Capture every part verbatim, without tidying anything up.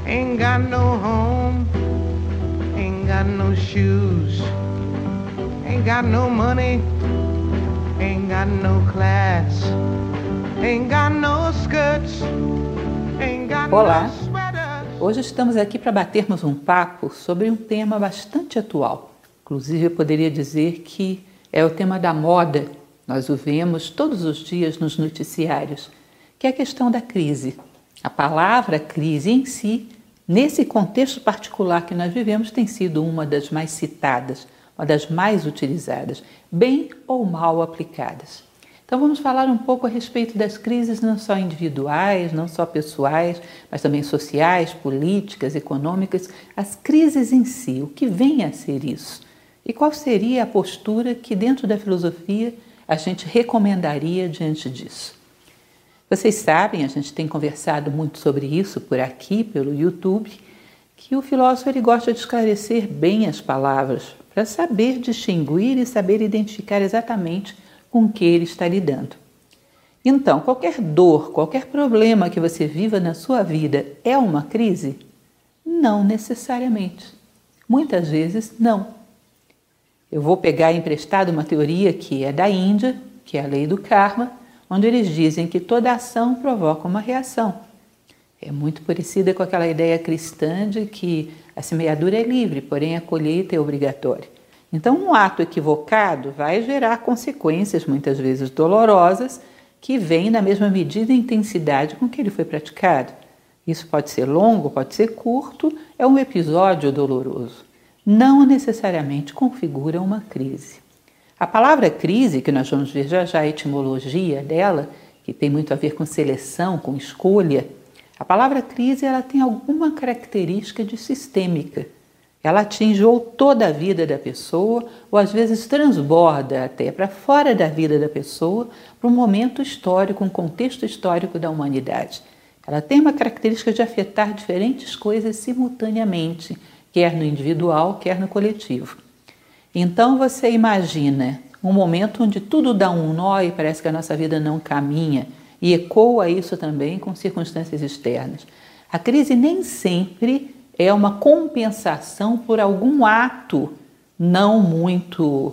Ain't got no home, ain't got no shoes, ain't got no money, ain't got no class, ain't got no skirts, ain't got Olá, no sweaters. hoje estamos aqui para batermos um papo sobre um tema bastante atual. Inclusive eu poderia dizer que é o tema da moda. Nós o vemos todos os dias nos noticiários, que é a questão da crise. A palavra crise em si, nesse contexto particular que nós vivemos, tem sido uma das mais citadas, uma das mais utilizadas, bem ou mal aplicadas. Então vamos falar um pouco a respeito das crises não só individuais, não só pessoais, mas também sociais, políticas, econômicas, as crises em si, o que vem a ser isso? E qual seria a postura que dentro da filosofia a gente recomendaria diante disso? Vocês sabem, a gente tem conversado muito sobre isso por aqui, pelo YouTube, que o filósofo ele gosta de esclarecer bem as palavras, para saber distinguir e saber identificar exatamente com o que ele está lidando. Então, qualquer dor, qualquer problema que você viva na sua vida é uma crise? Não necessariamente. Muitas vezes, não. Eu vou pegar emprestado uma teoria que é da Índia, que é a lei do karma, onde eles dizem que toda ação provoca uma reação. É muito parecida com aquela ideia cristã de que a semeadura é livre, porém a colheita é obrigatória. Então, um ato equivocado vai gerar consequências, muitas vezes dolorosas, que vêm na mesma medida e intensidade com que ele foi praticado. Isso pode ser longo, pode ser curto, é um episódio doloroso. Não necessariamente configura uma crise. A palavra crise, que nós vamos ver já já a etimologia dela, que tem muito a ver com seleção, com escolha, a palavra crise ela tem alguma característica de sistêmica. Ela atinge ou toda a vida da pessoa, ou às vezes transborda até para fora da vida da pessoa, para um momento histórico, um contexto histórico da humanidade. Ela tem uma característica de afetar diferentes coisas simultaneamente, quer no individual, quer no coletivo. Então você imagina um momento onde tudo dá um nó e parece que a nossa vida não caminha, e ecoa isso também com circunstâncias externas. A crise nem sempre é uma compensação por algum ato não muito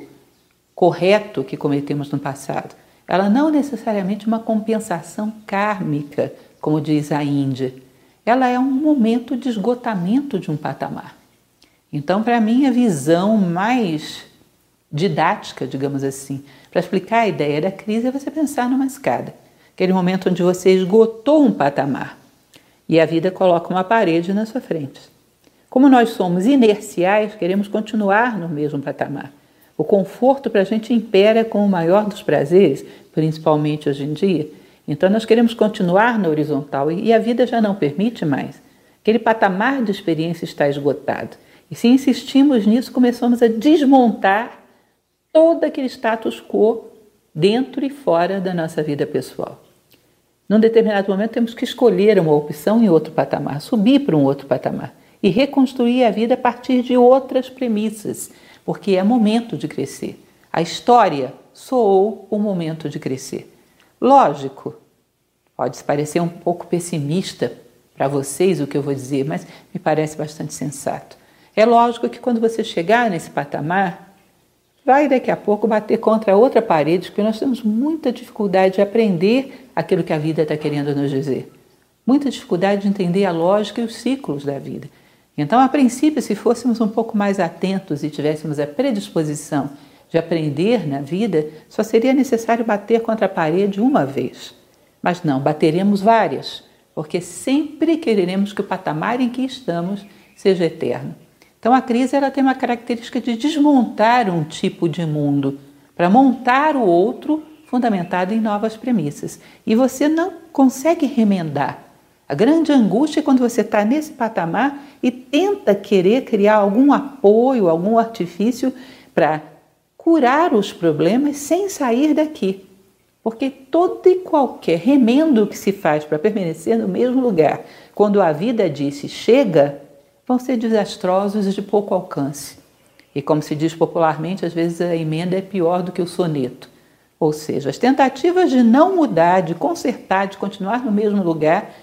correto que cometemos no passado. Ela não necessariamente é uma compensação kármica, como diz a Índia. Ela é um momento de esgotamento de um patamar. Então, para mim, a visão mais didática, digamos assim, para explicar a ideia da crise é você pensar numa escada. Aquele momento onde você esgotou um patamar e a vida coloca uma parede na sua frente. Como nós somos inerciais, queremos continuar no mesmo patamar. O conforto para a gente impera como o maior dos prazeres, principalmente hoje em dia. Então nós queremos continuar na horizontal e a vida já não permite mais. Aquele patamar de experiência está esgotado. E se insistimos nisso, começamos a desmontar todo aquele status quo dentro e fora da nossa vida pessoal. Num determinado momento temos que escolher uma opção em outro patamar, subir para um outro patamar e reconstruir a vida a partir de outras premissas, porque é momento de crescer. A história soou o momento de crescer. Lógico, pode parecer um pouco pessimista para vocês o que eu vou dizer, mas me parece bastante sensato. É lógico que quando você chegar nesse patamar, vai daqui a pouco bater contra outra parede, porque nós temos muita dificuldade de aprender aquilo que a vida está querendo nos dizer. Muita dificuldade de entender a lógica e os ciclos da vida. Então, a princípio, se fôssemos um pouco mais atentos e tivéssemos a predisposição de aprender na vida, só seria necessário bater contra a parede uma vez. Mas não, bateremos várias, porque sempre quereremos que o patamar em que estamos seja eterno. Então a crise ela tem uma característica de desmontar um tipo de mundo para montar o outro fundamentado em novas premissas. E você não consegue remendar. A grande angústia é quando você está nesse patamar e tenta querer criar algum apoio, algum artifício para curar os problemas sem sair daqui. Porque todo e qualquer remendo que se faz para permanecer no mesmo lugar, quando a vida disse chega, vão ser desastrosos e de pouco alcance. E como se diz popularmente, às vezes a emenda é pior do que o soneto. Ou seja, as tentativas de não mudar, de consertar, de continuar no mesmo lugar,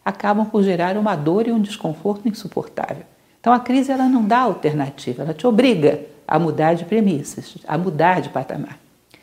acabam por gerar uma dor e um desconforto insuportável. Então a crise ela não dá alternativa, ela te obriga a mudar de premissas, a mudar de patamar.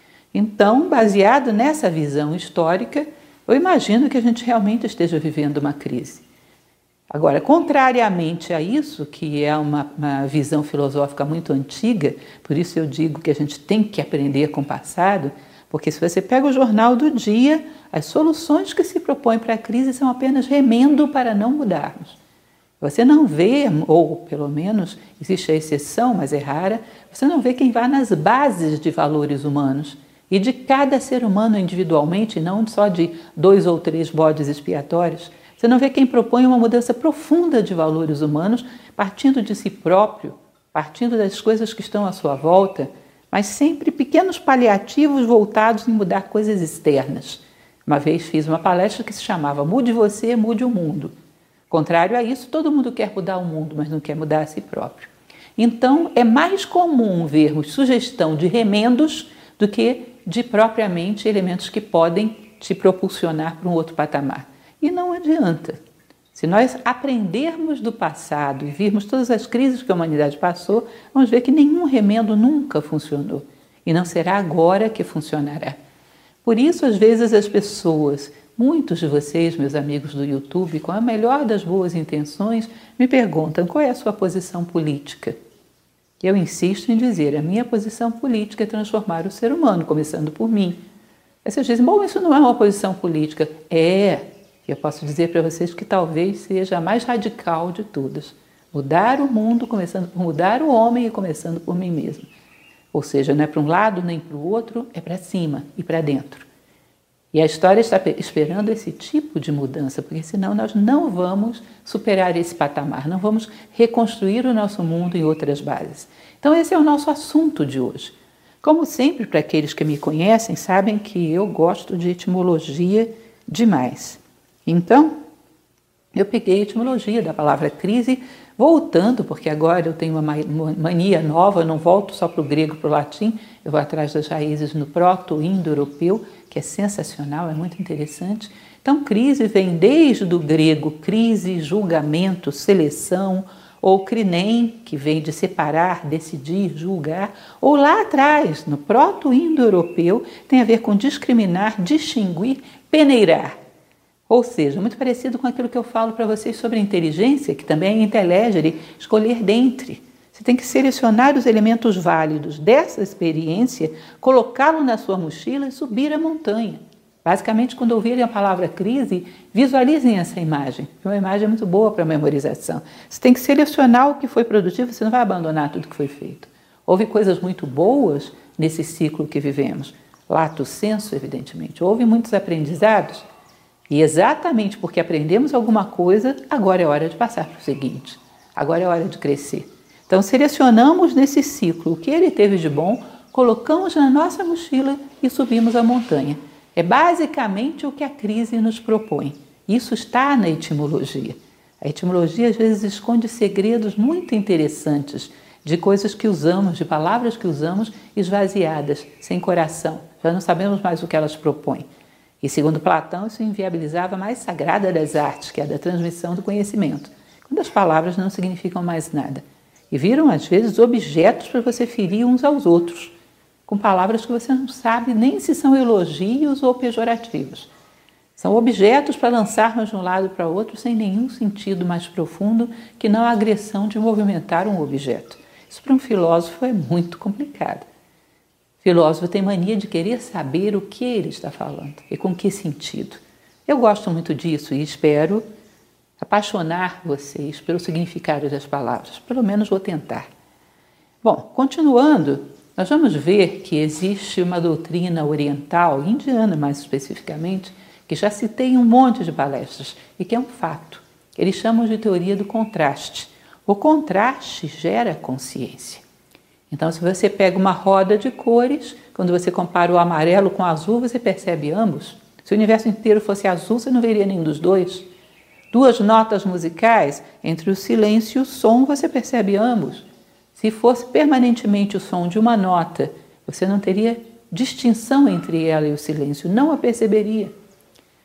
Então, baseado nessa visão histórica, eu imagino que a gente realmente esteja vivendo uma crise. Agora, contrariamente a isso, que é uma, uma visão filosófica muito antiga, por isso eu digo que a gente tem que aprender com o passado, porque se você pega o jornal do dia, as soluções que se propõem para a crise são apenas remendo para não mudarmos. Você não vê, ou pelo menos existe a exceção, mas é rara, você não vê quem vai nas bases de valores humanos e de cada ser humano individualmente, não só de dois ou três bodes expiatórios. Você não vê quem propõe uma mudança profunda de valores humanos, partindo de si próprio, partindo das coisas que estão à sua volta, mas sempre pequenos paliativos voltados em mudar coisas externas. Uma vez fiz uma palestra que se chamava Mude Você, Mude o Mundo. Contrário a isso, todo mundo quer mudar o mundo, mas não quer mudar a si próprio. Então, é mais comum vermos sugestão de remendos do que de propriamente elementos que podem te propulsionar para um outro patamar. E não adianta. Se nós aprendermos do passado e virmos todas as crises que a humanidade passou, vamos ver que nenhum remendo nunca funcionou. E não será agora que funcionará. Por isso, às vezes, as pessoas, muitos de vocês, meus amigos do YouTube, com a melhor das boas intenções, me perguntam qual é a sua posição política. Eu insisto em dizer, a minha posição política é transformar o ser humano, começando por mim. Aí vocês dizem, bom, isso não é uma posição política. É, eu posso dizer para vocês que talvez seja a mais radical de todas. Mudar o mundo, começando por mudar o homem e começando por mim mesmo. Ou seja, não é para um lado nem para o outro, é para cima e para dentro. E a história está esperando esse tipo de mudança, porque senão nós não vamos superar esse patamar, não vamos reconstruir o nosso mundo em outras bases. Então esse é o nosso assunto de hoje. Como sempre, para aqueles que me conhecem, sabem que eu gosto de etimologia demais. Então, eu peguei a etimologia da palavra crise, voltando, porque agora eu tenho uma mania nova, eu não volto só para o grego, para o latim, eu vou atrás das raízes no proto-indo-europeu, que é sensacional, é muito interessante. Então, crise vem desde o grego crise, julgamento, seleção, ou crinem, que vem de separar, decidir, julgar, ou lá atrás, no proto-indo-europeu, tem a ver com discriminar, distinguir, peneirar. Ou seja, muito parecido com aquilo que eu falo para vocês sobre inteligência, que também é inteligere, escolher dentre. Você tem que selecionar os elementos válidos dessa experiência, colocá-lo na sua mochila e subir a montanha. Basicamente, quando ouvirem a palavra crise, visualizem essa imagem. É uma imagem muito boa para memorização. Você tem que selecionar o que foi produtivo, você não vai abandonar tudo que foi feito. Houve coisas muito boas nesse ciclo que vivemos. Lato sensu, evidentemente. Houve muitos aprendizados. E exatamente porque aprendemos alguma coisa, agora é hora de passar para o seguinte. Agora é hora de crescer. Então, selecionamos nesse ciclo o que ele teve de bom, colocamos na nossa mochila e subimos a montanha. É basicamente o que a crise nos propõe. Isso está na etimologia. A etimologia, às vezes, esconde segredos muito interessantes de coisas que usamos, de palavras que usamos esvaziadas, sem coração. Já não sabemos mais o que elas propõem. E, segundo Platão, isso inviabilizava a mais sagrada das artes, que é a da transmissão do conhecimento, quando as palavras não significam mais nada. E viram, às vezes, objetos para você ferir uns aos outros, com palavras que você não sabe nem se são elogios ou pejorativos. São objetos para lançarmos de um lado para o outro sem nenhum sentido mais profundo que não a agressão de movimentar um objeto. Isso para um filósofo é muito complicado. O filósofo tem mania de querer saber o que ele está falando e com que sentido. Eu gosto muito disso e espero apaixonar vocês pelo significado das palavras. Pelo menos vou tentar. Bom, continuando, nós vamos ver que existe uma doutrina oriental, indiana mais especificamente, que já citei em um monte de palestras e que é um fato. Eles chamam de teoria do contraste. O contraste gera consciência. Então, se você pega uma roda de cores, quando você compara o amarelo com o azul, você percebe ambos. Se o universo inteiro fosse azul, você não veria nenhum dos dois. Duas notas musicais, entre o silêncio e o som, você percebe ambos. Se fosse permanentemente o som de uma nota, você não teria distinção entre ela e o silêncio, não a perceberia.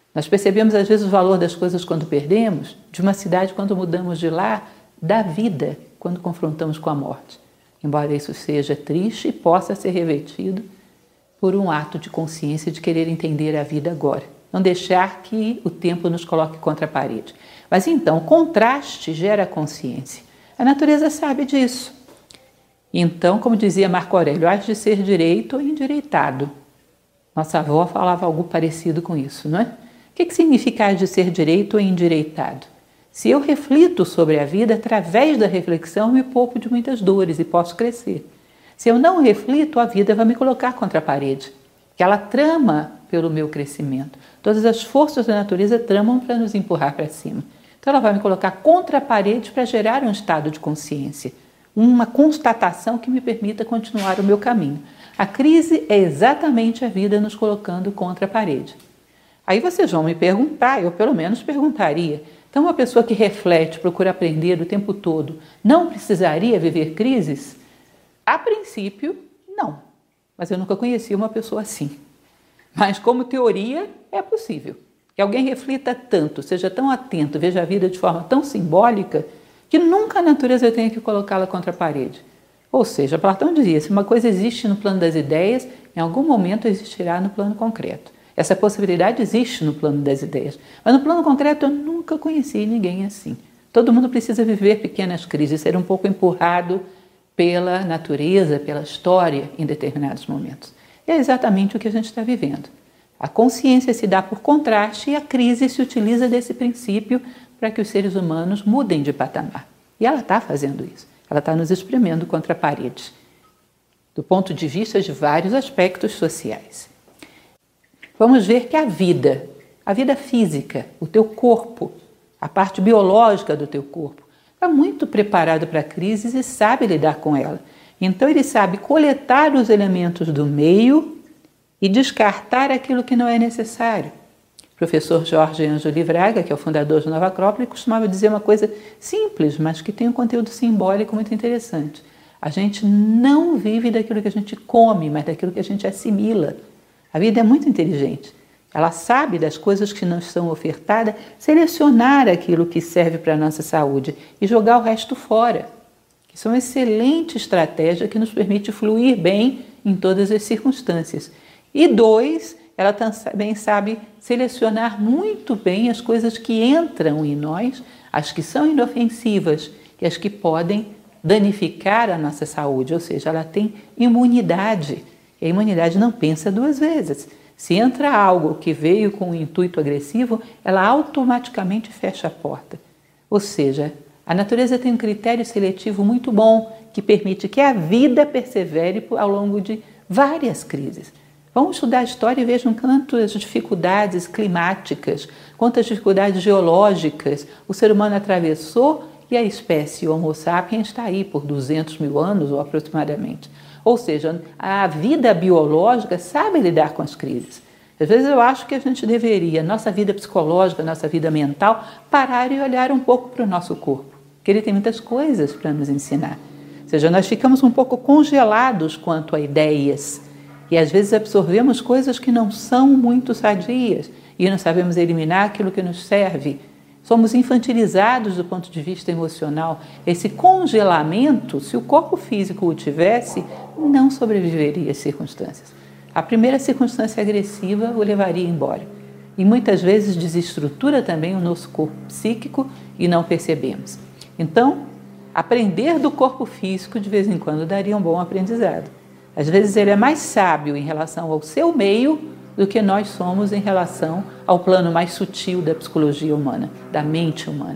Nós percebemos às vezes o valor das coisas quando perdemos, de uma cidade quando mudamos de lá, da vida quando confrontamos com a morte. Embora isso seja triste e possa ser revertido por um ato de consciência de querer entender a vida agora. Não deixar que o tempo nos coloque contra a parede. Mas então, o contraste gera consciência. A natureza sabe disso. Então, como dizia Marco Aurélio, hás de ser direito ou endireitado. Nossa avó falava algo parecido com isso, não é? O que, que significa hás de ser direito ou endireitado? Se eu reflito sobre a vida, através da reflexão, me poupo de muitas dores e posso crescer. Se eu não reflito, a vida vai me colocar contra a parede, que ela trama pelo meu crescimento. Todas as forças da natureza tramam para nos empurrar para cima. Então ela vai me colocar contra a parede para gerar um estado de consciência, uma constatação que me permita continuar o meu caminho. A crise é exatamente a vida nos colocando contra a parede. Aí vocês vão me perguntar, eu pelo menos perguntaria, então uma pessoa que reflete, procura aprender o tempo todo, não precisaria viver crises? A princípio, não. Mas eu nunca conheci uma pessoa assim. Mas como teoria, é possível. Que alguém reflita tanto, seja tão atento, veja a vida de forma tão simbólica, que nunca a natureza tenha que colocá-la contra a parede. Ou seja, Platão dizia, se uma coisa existe no plano das ideias, em algum momento existirá no plano concreto. Essa possibilidade existe no plano das ideias. Mas no plano concreto eu nunca conheci ninguém assim. Todo mundo precisa viver pequenas crises, ser um pouco empurrado pela natureza, pela história em determinados momentos. É exatamente o que a gente está vivendo. A consciência se dá por contraste e a crise se utiliza desse princípio para que os seres humanos mudem de patamar. E ela está fazendo isso. Ela está nos espremendo contra a parede, do ponto de vista de vários aspectos sociais. Vamos ver que a vida, a vida física, o teu corpo, a parte biológica do teu corpo, está muito preparado para crises e sabe lidar com ela. Então ele sabe coletar os elementos do meio e descartar aquilo que não é necessário. O professor Jorge Ângelo Braga, que é o fundador de Nova Acrópole, costumava dizer uma coisa simples, mas que tem um conteúdo simbólico muito interessante. A gente não vive daquilo que a gente come, mas daquilo que a gente assimila. A vida é muito inteligente. Ela sabe das coisas que não são ofertadas, selecionar aquilo que serve para a nossa saúde e jogar o resto fora. Isso é uma excelente estratégia que nos permite fluir bem em todas as circunstâncias. E dois, ela também sabe selecionar muito bem as coisas que entram em nós, as que são inofensivas e as que podem danificar a nossa saúde, ou seja, ela tem imunidade. E a imunidade não pensa duas vezes. Se entra algo que veio com um intuito agressivo, ela automaticamente fecha a porta. Ou seja, a natureza tem um critério seletivo muito bom que permite que a vida persevere ao longo de várias crises. Vamos estudar a história e vejam quantas dificuldades climáticas, quantas dificuldades geológicas o ser humano atravessou e a espécie Homo sapiens está aí por duzentos mil anos ou aproximadamente. Ou seja, a vida biológica sabe lidar com as crises. Às vezes eu acho que a gente deveria, nossa vida psicológica, nossa vida mental, parar e olhar um pouco para o nosso corpo, porque ele tem muitas coisas para nos ensinar. Ou seja, nós ficamos um pouco congelados quanto a ideias e às vezes absorvemos coisas que não são muito sadias e não sabemos eliminar aquilo que nos serve. Somos infantilizados do ponto de vista emocional. Esse congelamento, se o corpo físico o tivesse, não sobreviveria às circunstâncias. A primeira circunstância agressiva o levaria embora. E muitas vezes desestrutura também o nosso corpo psíquico e não percebemos. Então, aprender do corpo físico de vez em quando daria um bom aprendizado. Às vezes ele é mais sábio em relação ao seu meio do que nós somos em relação ao plano mais sutil da psicologia humana, da mente humana.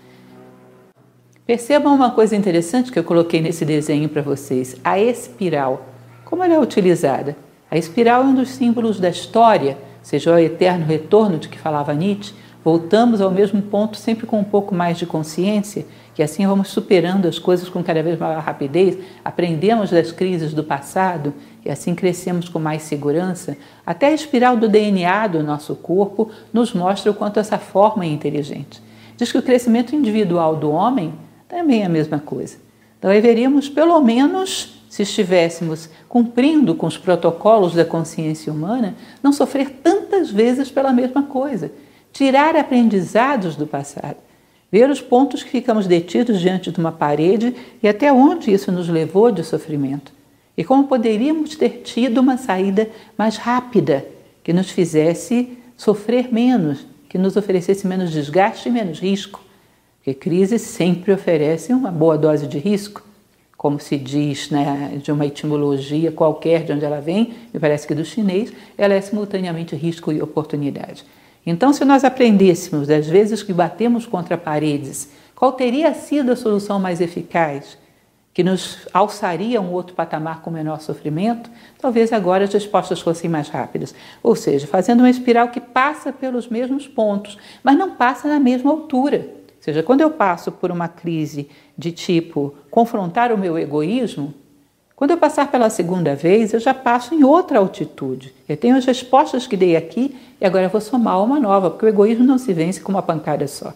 Percebam uma coisa interessante que eu coloquei nesse desenho para vocês, a espiral. Como ela é utilizada? A espiral é um dos símbolos da história, seja o eterno retorno de que falava Nietzsche. Voltamos ao mesmo ponto sempre com um pouco mais de consciência, que assim vamos superando as coisas com cada vez maior rapidez, aprendemos das crises do passado e assim crescemos com mais segurança. Até a espiral do D N A do nosso corpo nos mostra o quanto essa forma é inteligente. Diz que o crescimento individual do homem também é a mesma coisa. Então deveríamos pelo menos se estivéssemos cumprindo com os protocolos da consciência humana, não sofrer tantas vezes pela mesma coisa, tirar aprendizados do passado, ver os pontos que ficamos detidos diante de uma parede e até onde isso nos levou de sofrimento, e como poderíamos ter tido uma saída mais rápida, que nos fizesse sofrer menos, que nos oferecesse menos desgaste e menos risco, porque crise sempre oferece uma boa dose de risco, como se diz, né, de uma etimologia qualquer de onde ela vem, me parece que do chinês, ela é simultaneamente risco e oportunidade. Então, se nós aprendêssemos das vezes que batemos contra paredes, qual teria sido a solução mais eficaz, que nos alçaria a um outro patamar com menor sofrimento, talvez agora as respostas fossem mais rápidas. Ou seja, fazendo uma espiral que passa pelos mesmos pontos, mas não passa na mesma altura. Ou seja, quando eu passo por uma crise de tipo confrontar o meu egoísmo, quando eu passar pela segunda vez, eu já passo em outra altitude. Eu tenho as respostas que dei aqui e agora eu vou somar uma nova, porque o egoísmo não se vence com uma pancada só.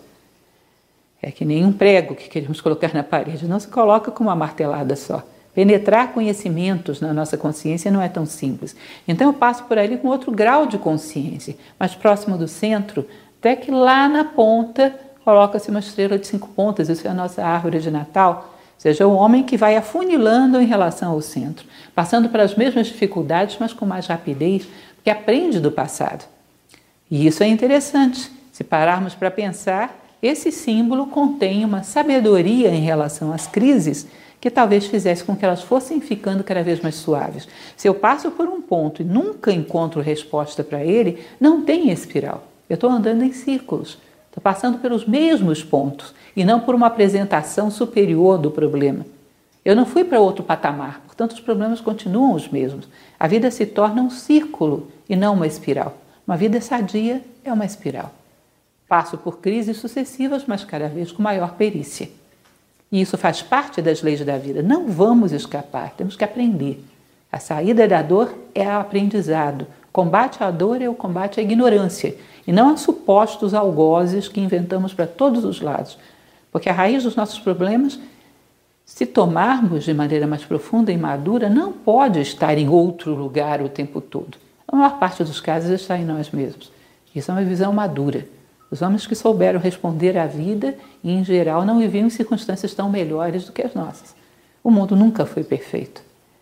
É que nem um prego que queremos colocar na parede, não se coloca com uma martelada só. Penetrar conhecimentos na nossa consciência não é tão simples. Então eu passo por ali com outro grau de consciência, mais próximo do centro, até que lá na ponta coloca-se uma estrela de cinco pontas, isso é a nossa árvore de Natal. Ou seja, o homem que vai afunilando em relação ao centro, passando pelas mesmas dificuldades, mas com mais rapidez, porque aprende do passado. E isso é interessante. Se pararmos para pensar, esse símbolo contém uma sabedoria em relação às crises que talvez fizesse com que elas fossem ficando cada vez mais suaves. Se eu passo por um ponto e nunca encontro resposta para ele, não tem espiral. Eu estou andando em círculos. Estou passando pelos mesmos pontos e não por uma apresentação superior do problema. Eu não fui para outro patamar, portanto os problemas continuam os mesmos. A vida se torna um círculo e não uma espiral. Uma vida sadia é uma espiral. Passo por crises sucessivas, mas cada vez com maior perícia. E isso faz parte das leis da vida. Não vamos escapar, temos que aprender. A saída da dor é o aprendizado. Combate à dor é o combate à ignorância, e não a supostos algozes que inventamos para todos os lados. Porque a raiz dos nossos problemas, se tomarmos de maneira mais profunda e madura, não pode estar em outro lugar o tempo todo. A maior parte dos casos está em nós mesmos. Isso é uma visão madura. Os homens que souberam responder à vida e, em geral, não viviam em circunstâncias tão melhores do que as nossas. O mundo nunca foi perfeito.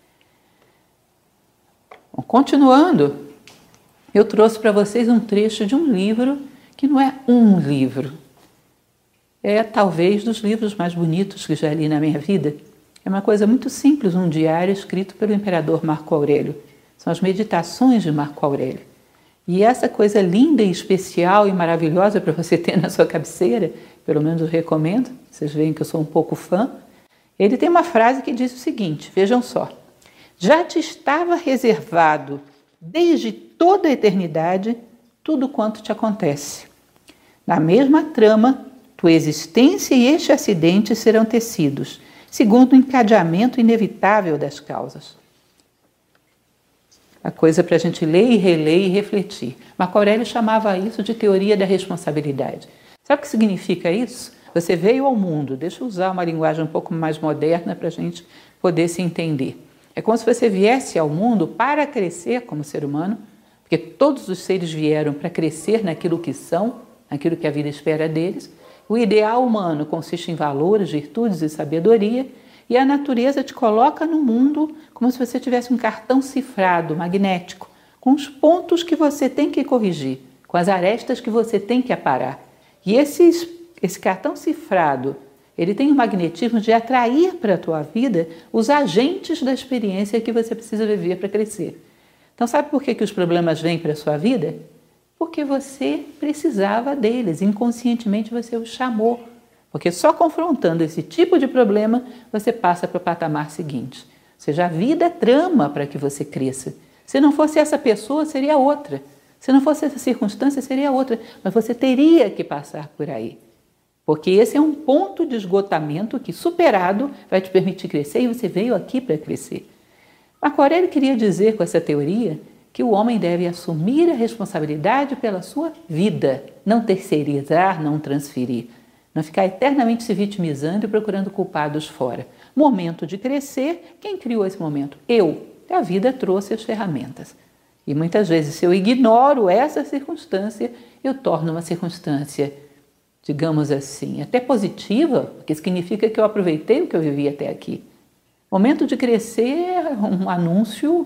Bom, continuando, eu trouxe para vocês um trecho de um livro que não é um livro. É talvez dos livros mais bonitos que já li na minha vida. É uma coisa muito simples, um diário escrito pelo imperador Marco Aurélio. São as Meditações de Marco Aurélio. E essa coisa linda e especial e maravilhosa para você ter na sua cabeceira, pelo menos eu recomendo, vocês veem que eu sou um pouco fã, ele tem uma frase que diz o seguinte, vejam só: já te estava reservado desde toda a eternidade tudo quanto te acontece. Na mesma trama, tua existência e este acidente serão tecidos, segundo o encadeamento inevitável das causas. A coisa para a gente ler e reler e refletir. Marco Aurélio chamava isso de teoria da responsabilidade. Sabe o que significa isso? Você veio ao mundo, deixa eu usar uma linguagem um pouco mais moderna para a gente poder se entender. É como se você viesse ao mundo para crescer como ser humano, porque todos os seres vieram para crescer naquilo que são, naquilo que a vida espera deles. O ideal humano consiste em valores, virtudes e sabedoria, e a natureza te coloca no mundo como se você tivesse um cartão cifrado, magnético, com os pontos que você tem que corrigir, com as arestas que você tem que aparar. E esses, esse cartão cifrado, ele tem o magnetismo de atrair para a tua vida os agentes da experiência que você precisa viver para crescer. Então, sabe por que, que os problemas vêm para a sua vida? Porque você precisava deles, inconscientemente você os chamou. Porque só confrontando esse tipo de problema, você passa para o patamar seguinte. Ou seja, a vida trama para que você cresça. Se não fosse essa pessoa, seria outra. Se não fosse essa circunstância, seria outra. Mas você teria que passar por aí. Porque esse é um ponto de esgotamento que, superado, vai te permitir crescer e você veio aqui para crescer. Marco Aurélio queria dizer com essa teoria que o homem deve assumir a responsabilidade pela sua vida, não terceirizar, não transferir. Não ficar eternamente se vitimizando e procurando culpados fora. Momento de crescer, quem criou esse momento? Eu. A vida trouxe as ferramentas. E muitas vezes, se eu ignoro essa circunstância, eu torno uma circunstância, digamos assim, até positiva, porque significa que eu aproveitei o que eu vivi até aqui. Momento de crescer é um anúncio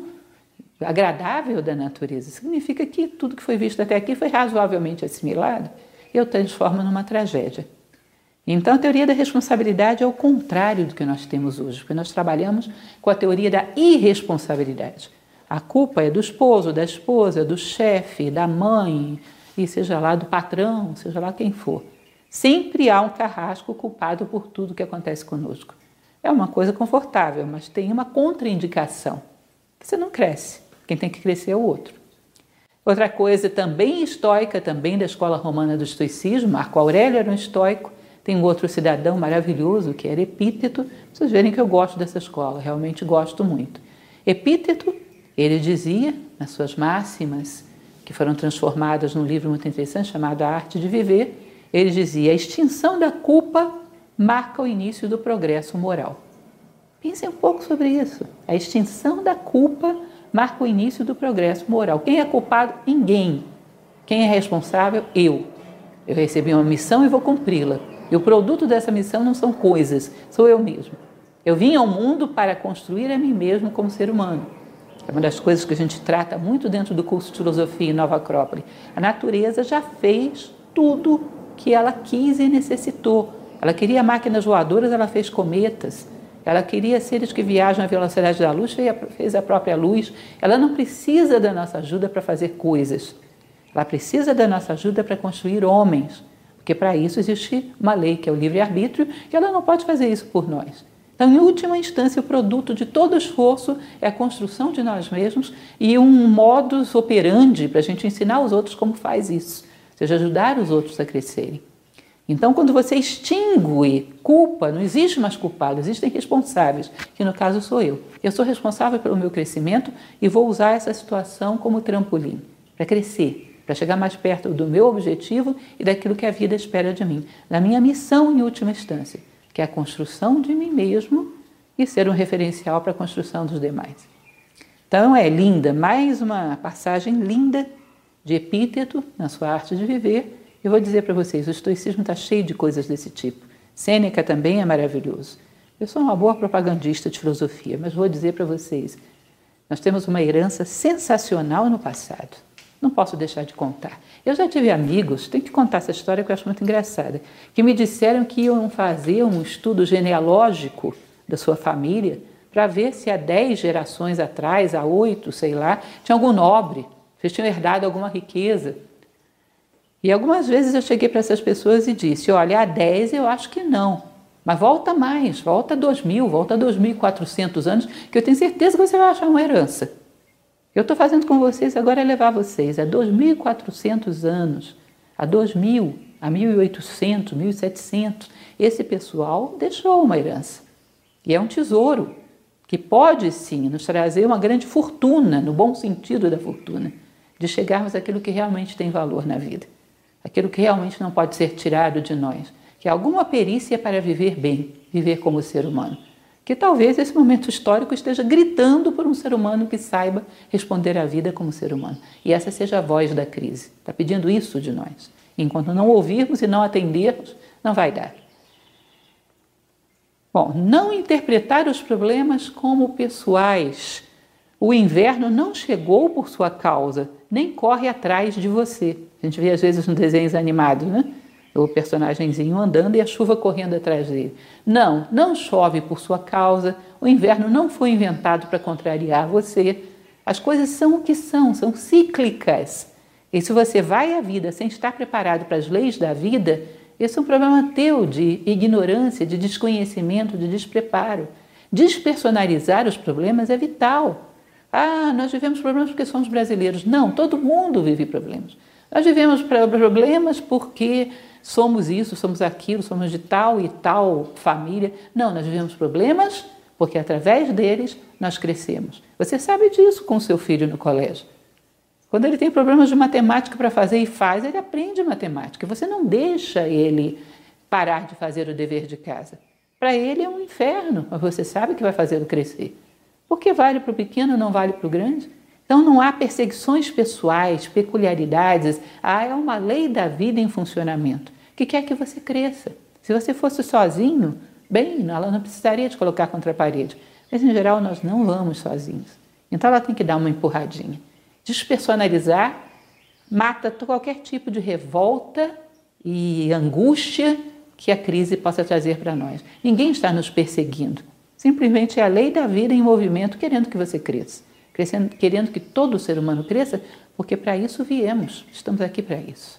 agradável da natureza. Significa que tudo que foi visto até aqui foi razoavelmente assimilado. Eu transformo numa tragédia. Então, a teoria da responsabilidade é o contrário do que nós temos hoje, porque nós trabalhamos com a teoria da irresponsabilidade. A culpa é do esposo, da esposa, do chefe, da mãe, e seja lá do patrão, seja lá quem for. Sempre há um carrasco culpado por tudo que acontece conosco. É uma coisa confortável, mas tem uma contraindicação. Você não cresce, quem tem que crescer é o outro. Outra coisa também estoica, também da escola romana do estoicismo, Marco Aurélio era um estoico, tem um outro cidadão maravilhoso que era Epíteto. Vocês verem que eu gosto dessa escola, realmente gosto muito. Epíteto, ele dizia, nas suas máximas, que foram transformadas num livro muito interessante chamado A Arte de Viver, ele dizia: a extinção da culpa marca o início do progresso moral. Pensem um pouco sobre isso. A extinção da culpa marca o início do progresso moral. Quem é culpado? Ninguém. Quem é responsável? Eu. Eu recebi uma missão e vou cumpri-la. E o produto dessa missão não são coisas, sou eu mesmo. Eu vim ao mundo para construir a mim mesmo como ser humano. É uma das coisas que a gente trata muito dentro do curso de filosofia em Nova Acrópole. A natureza já fez tudo que ela quis e necessitou. Ela queria máquinas voadoras, ela fez cometas. Ela queria seres que viajam à velocidade da luz, fez a própria luz. Ela não precisa da nossa ajuda para fazer coisas. Ela precisa da nossa ajuda para construir homens. Porque para isso existe uma lei, que é o livre-arbítrio, e ela não pode fazer isso por nós. Então, em última instância, o produto de todo esforço é a construção de nós mesmos e um modus operandi para a gente ensinar os outros como faz isso, ou seja, ajudar os outros a crescerem. Então, quando você extingue culpa, não existe mais culpado, existem responsáveis, que no caso sou eu. Eu sou responsável pelo meu crescimento e vou usar essa situação como trampolim para crescer, para chegar mais perto do meu objetivo e daquilo que a vida espera de mim, da minha missão em última instância, que é a construção de mim mesmo e ser um referencial para a construção dos demais. Então é linda, mais uma passagem linda de Epíteto na sua Arte de Viver. Eu vou dizer para vocês, o estoicismo está cheio de coisas desse tipo. Sêneca também é maravilhoso. Eu sou uma boa propagandista de filosofia, mas vou dizer para vocês, nós temos uma herança sensacional no passado. Não posso deixar de contar. Eu já tive amigos, tenho que contar essa história que eu acho muito engraçada, que me disseram que iam fazer um estudo genealógico da sua família para ver se há dez gerações atrás, há oito, sei lá, tinha algum nobre, se tinham herdado alguma riqueza. E algumas vezes eu cheguei para essas pessoas e disse, olha, há dez eu acho que não, mas volta mais, volta dois mil, volta dois mil e quatrocentos anos, que eu tenho certeza que você vai achar uma herança. Eu estou fazendo com vocês agora é levar vocês a dois mil e quatrocentos anos, a dois mil, a mil e oitocentos, mil e setecentos. Esse pessoal deixou uma herança. E é um tesouro que pode, sim, nos trazer uma grande fortuna, no bom sentido da fortuna, de chegarmos àquilo que realmente tem valor na vida, aquilo que realmente não pode ser tirado de nós, que é alguma perícia para viver bem, viver como ser humano. Que talvez esse momento histórico esteja gritando por um ser humano que saiba responder à vida como ser humano. E essa seja a voz da crise. Está pedindo isso de nós. Enquanto não ouvirmos e não atendermos, não vai dar. Bom, não interpretar os problemas como pessoais. O inverno não chegou por sua causa, nem corre atrás de você. A gente vê às vezes nos desenhos animados, né? O personagemzinho andando e a chuva correndo atrás dele. Não, não chove por sua causa, o inverno não foi inventado para contrariar você. As coisas são o que são, são cíclicas. E se você vai à vida sem estar preparado para as leis da vida, esse é um problema teu de ignorância, de desconhecimento, de despreparo. Despersonalizar os problemas é vital. Ah, nós vivemos problemas porque somos brasileiros. Não, todo mundo vive problemas. Nós vivemos problemas porque somos isso, somos aquilo, somos de tal e tal família. Não, nós vivemos problemas porque através deles nós crescemos. Você sabe disso com o seu filho no colégio. Quando ele tem problemas de matemática para fazer e faz, ele aprende matemática. Você não deixa ele parar de fazer o dever de casa. para ele é um inferno, mas você sabe que vai fazê-lo crescer. Porque vale para o pequeno, não vale para o grande? Então não há perseguições pessoais, peculiaridades. Ah, é uma lei da vida em funcionamento, que quer que você cresça. Se você fosse sozinho, bem, ela não precisaria te colocar contra a parede. Mas, em geral, nós não vamos sozinhos. Então, ela tem que dar uma empurradinha. Despersonalizar mata qualquer tipo de revolta e angústia que a crise possa trazer para nós. Ninguém está nos perseguindo. Simplesmente é a lei da vida em movimento, querendo que você cresça. Crescendo, querendo que todo ser humano cresça, porque para isso viemos. Estamos aqui para isso.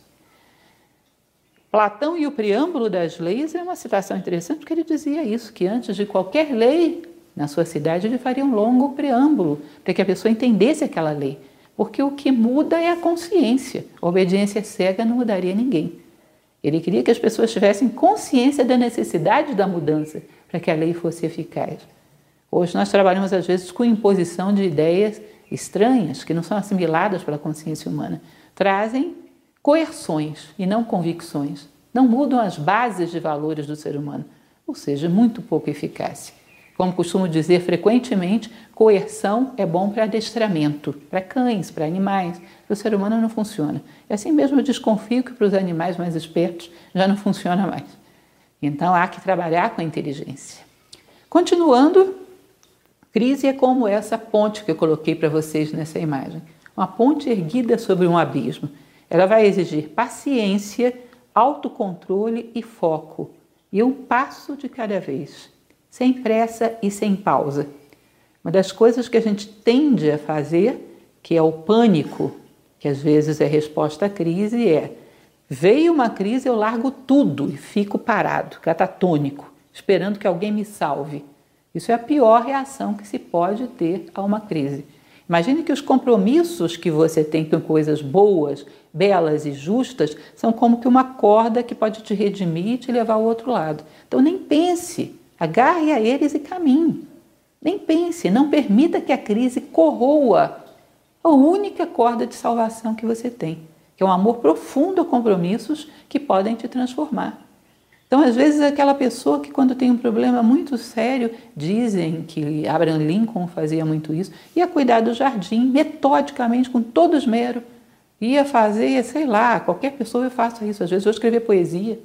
Platão e o preâmbulo das leis é uma citação interessante, porque ele dizia isso, que antes de qualquer lei na sua cidade, ele faria um longo preâmbulo, para que a pessoa entendesse aquela lei. Porque o que muda é a consciência. A obediência cega não mudaria ninguém. Ele queria que as pessoas tivessem consciência da necessidade da mudança, para que a lei fosse eficaz. Hoje nós trabalhamos, às vezes, com imposição de ideias estranhas, que não são assimiladas pela consciência humana. Trazem coerções e não convicções. Não mudam as bases de valores do ser humano, ou seja, muito pouca eficácia. Como costumo dizer frequentemente, coerção é bom para adestramento, para cães, para animais. Para o ser humano não funciona. E assim mesmo eu desconfio que para os animais mais espertos já não funciona mais. Então há que trabalhar com a inteligência. Continuando, crise é como essa ponte que eu coloquei para vocês nessa imagem. Uma ponte erguida sobre um abismo. Ela vai exigir paciência, autocontrole e foco. E um passo de cada vez, sem pressa e sem pausa. Uma das coisas que a gente tende a fazer, que é o pânico, que às vezes é resposta à crise, é: veio uma crise, eu largo tudo e fico parado, catatônico, esperando que alguém me salve. Isso é a pior reação que se pode ter a uma crise. Imagine que os compromissos que você tem com coisas boas, belas e justas são como que uma corda que pode te redimir e te levar ao outro lado. Então nem pense, agarre a eles e caminhe. Nem pense, não permita que a crise corroa a única corda de salvação que você tem, que é um amor profundo a compromissos que podem te transformar. Então, às vezes, aquela pessoa que quando tem um problema muito sério, dizem que Abraham Lincoln fazia muito isso, ia cuidar do jardim metodicamente, com todo esmero, ia fazer, sei lá, qualquer pessoa eu faço isso, às vezes eu vou escrever poesia.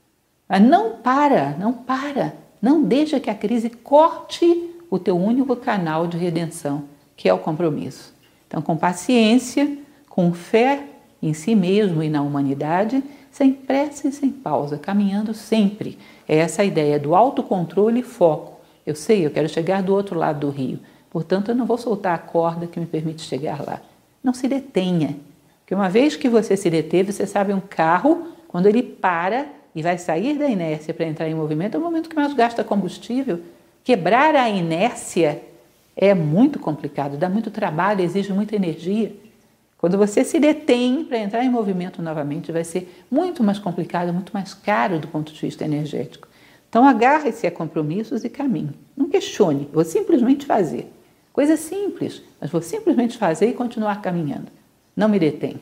Mas não para, não para, não deixa que a crise corte o teu único canal de redenção, que é o compromisso. Então, com paciência, com fé em si mesmo e na humanidade, sem pressa e sem pausa, caminhando sempre. É essa a ideia do autocontrole e foco. Eu sei, eu quero chegar do outro lado do rio, portanto eu não vou soltar a corda que me permite chegar lá. Não se detenha, porque uma vez que você se deteve, você sabe, um carro, quando ele para e vai sair da inércia para entrar em movimento, é o momento que mais gasta combustível. Quebrar a inércia é muito complicado, dá muito trabalho, exige muita energia. Quando você se detém para entrar em movimento novamente, vai ser muito mais complicado, muito mais caro do ponto de vista energético. Então, agarre-se a compromissos e caminhe. Não questione, vou simplesmente fazer. Coisa simples, mas vou simplesmente fazer e continuar caminhando. Não me detenha.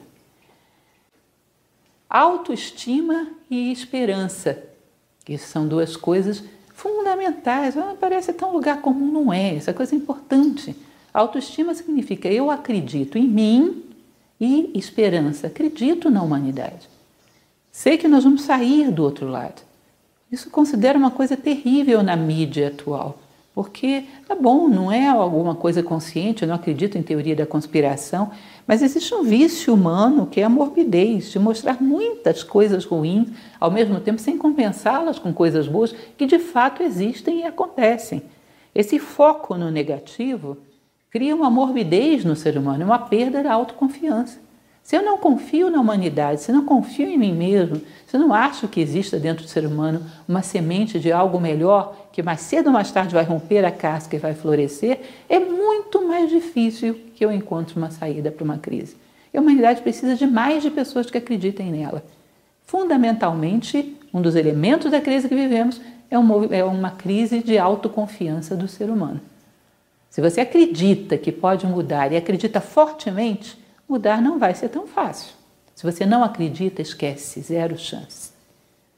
Autoestima e esperança, que são duas coisas fundamentais. Ah, parece tão lugar comum, não é? Essa coisa é importante. Autoestima significa eu acredito em mim, e esperança, acredito na humanidade. Sei que nós vamos sair do outro lado. Isso considero uma coisa terrível na mídia atual, porque, tá bom, não é alguma coisa consciente, eu não acredito em teoria da conspiração, mas existe um vício humano que é a morbidez, de mostrar muitas coisas ruins, ao mesmo tempo sem compensá-las com coisas boas que de fato existem e acontecem. Esse foco no negativo cria uma morbidez no ser humano, uma perda da autoconfiança. Se eu não confio na humanidade, se não confio em mim mesmo, se não acho que exista dentro do ser humano uma semente de algo melhor, que mais cedo ou mais tarde vai romper a casca e vai florescer, é muito mais difícil que eu encontre uma saída para uma crise. E a humanidade precisa de mais de pessoas que acreditem nela. Fundamentalmente, um dos elementos da crise que vivemos é uma crise de autoconfiança do ser humano. Se você acredita que pode mudar e acredita fortemente, mudar não vai ser tão fácil. Se você não acredita, esquece, zero chance.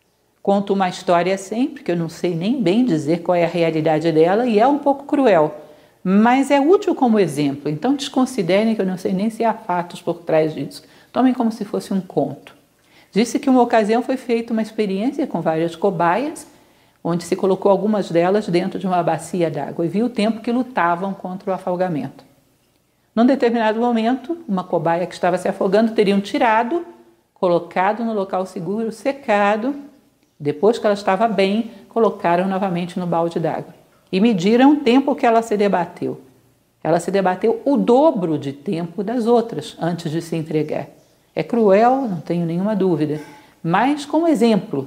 Conto uma história sempre, que eu não sei nem bem dizer qual é a realidade dela, e é um pouco cruel, mas é útil como exemplo. Então desconsiderem que eu não sei nem se há fatos por trás disso. Tomem como se fosse um conto. Disse que uma ocasião foi feita uma experiência com várias cobaias, onde se colocou algumas delas dentro de uma bacia d'água e viu o tempo que lutavam contra o afogamento. Num determinado momento, uma cobaia que estava se afogando teriam tirado, colocado no local seguro, secado. Depois que ela estava bem, colocaram novamente no balde d'água e mediram o tempo que ela se debateu. Ela se debateu o dobro de tempo das outras antes de se entregar. É cruel, não tenho nenhuma dúvida, mas como exemplo,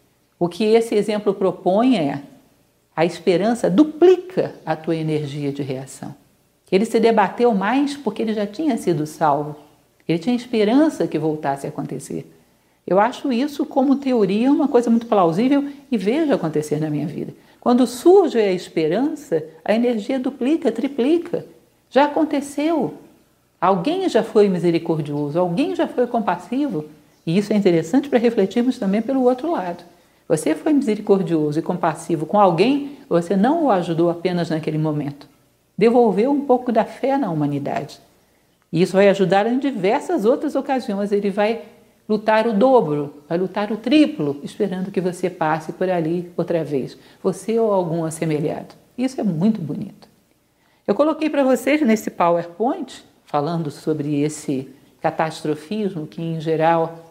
o que esse exemplo propõe é: a esperança duplica a tua energia de reação. Ele se debateu mais porque ele já tinha sido salvo. Ele tinha esperança que voltasse a acontecer. Eu acho isso, como teoria, uma coisa muito plausível e vejo acontecer na minha vida. Quando surge a esperança, a energia duplica, triplica. Já aconteceu. Alguém já foi misericordioso, alguém já foi compassivo. E isso é interessante para refletirmos também pelo outro lado. Você foi misericordioso e compassivo com alguém, você não o ajudou apenas naquele momento. Devolveu um pouco da fé na humanidade. E isso vai ajudar em diversas outras ocasiões. Ele vai lutar o dobro, vai lutar o triplo, esperando que você passe por ali outra vez, você ou algum assemelhado. Isso é muito bonito. Eu coloquei para vocês nesse PowerPoint, falando sobre esse catastrofismo que, em geral,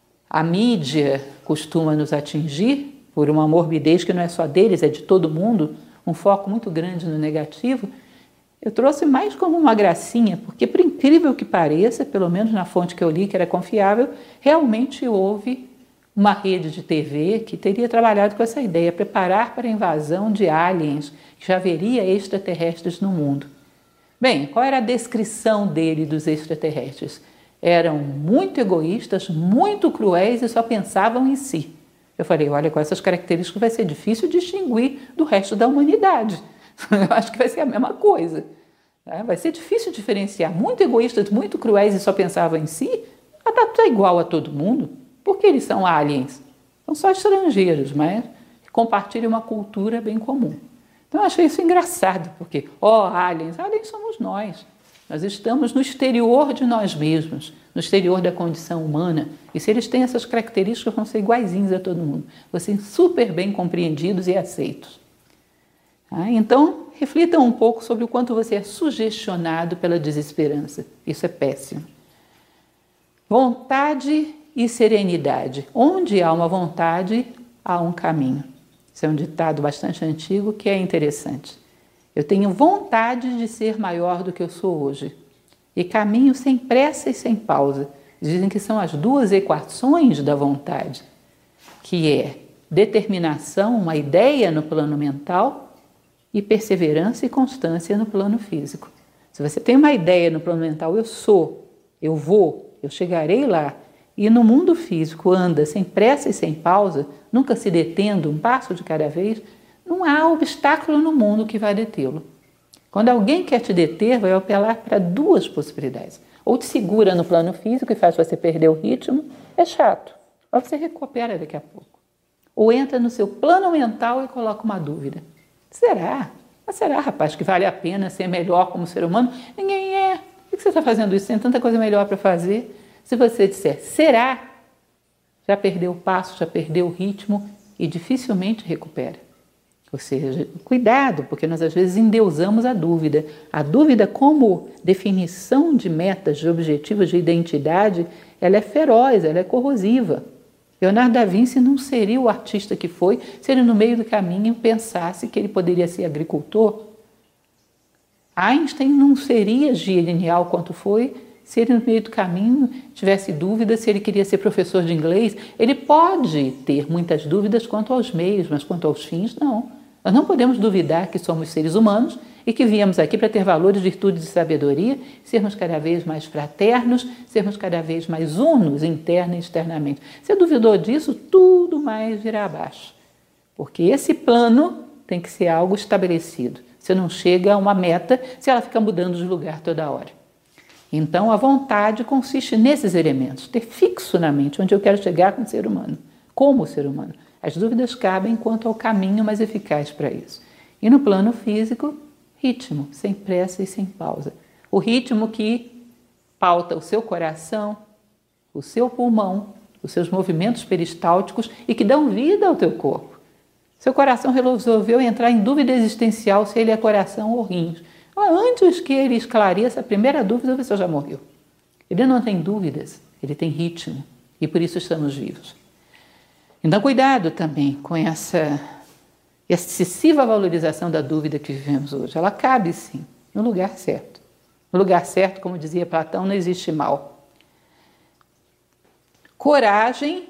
a mídia costuma nos atingir, por uma morbidez que não é só deles, é de todo mundo, um foco muito grande no negativo. Eu trouxe mais como uma gracinha, porque, por incrível que pareça, pelo menos na fonte que eu li, que era confiável, realmente houve uma rede de T V que teria trabalhado com essa ideia, preparar para a invasão de aliens, que já haveria extraterrestres no mundo. Bem, qual era a descrição dele dos extraterrestres? Eram muito egoístas, muito cruéis e só pensavam em si. Eu falei, olha, com essas características vai ser difícil distinguir do resto da humanidade. Eu acho que vai ser a mesma coisa. Vai ser difícil diferenciar muito egoístas, muito cruéis e só pensavam em si. Está igual a todo mundo. Porque eles são aliens. São só estrangeiros, mas compartilham uma cultura bem comum. Então eu achei isso engraçado, porque, ó, oh, aliens, aliens somos nós. Nós estamos no exterior de nós mesmos, no exterior da condição humana. E se eles têm essas características, vão ser iguaizinhos a todo mundo. Vão ser super bem compreendidos e aceitos. Então, reflitam um pouco sobre o quanto você é sugestionado pela desesperança. Isso é péssimo. Vontade e serenidade. Onde há uma vontade, há um caminho. Isso é um ditado bastante antigo que é interessante. Eu tenho vontade de ser maior do que eu sou hoje. E caminho sem pressa e sem pausa. Dizem que são as duas equações da vontade, que é determinação, uma ideia no plano mental, e perseverança e constância no plano físico. Se você tem uma ideia no plano mental, eu sou, eu vou, eu chegarei lá, e no mundo físico anda sem pressa e sem pausa, nunca se detendo, um passo de cada vez, não há obstáculo no mundo que vai detê-lo. Quando alguém quer te deter, vai apelar para duas possibilidades. Ou te segura no plano físico e faz você perder o ritmo, é chato, mas você recupera daqui a pouco. Ou entra no seu plano mental e coloca uma dúvida. Será? Mas será, rapaz, que vale a pena ser melhor como ser humano? Ninguém é. Por que você está fazendo isso? Tem tanta coisa melhor para fazer. Se você disser será, já perdeu o passo, já perdeu o ritmo e dificilmente recupera. Ou seja, cuidado, porque nós às vezes endeusamos a dúvida. A dúvida como definição de metas, de objetivos, de identidade, ela é feroz, ela é corrosiva. Leonardo da Vinci não seria o artista que foi se ele no meio do caminho pensasse que ele poderia ser agricultor. Einstein não seria genial quanto foi se ele no meio do caminho tivesse dúvidas se ele queria ser professor de inglês. Ele pode ter muitas dúvidas quanto aos meios, mas quanto aos fins, não. Nós não podemos duvidar que somos seres humanos e que viemos aqui para ter valores, virtudes e sabedoria, sermos cada vez mais fraternos, sermos cada vez mais unos, interna e externamente. Se duvidou disso, tudo mais virá abaixo. Porque esse plano tem que ser algo estabelecido. Você não chega a uma meta se ela fica mudando de lugar toda hora. Então, a vontade consiste nesses elementos, ter fixo na mente onde eu quero chegar com o ser humano, como ser humano. As dúvidas cabem quanto ao caminho mais eficaz para isso. E no plano físico, ritmo, sem pressa e sem pausa. O ritmo que pauta o seu coração, o seu pulmão, os seus movimentos peristálticos e que dão vida ao teu corpo. Seu coração resolveu entrar em dúvida existencial se ele é coração ou rins. Antes que ele esclareça a primeira dúvida, você já morreu. Ele não tem dúvidas, ele tem ritmo e por isso estamos vivos. Então cuidado também com essa excessiva valorização da dúvida que vivemos hoje. Ela cabe sim, no lugar certo. No lugar certo, como dizia Platão, não existe mal. Coragem,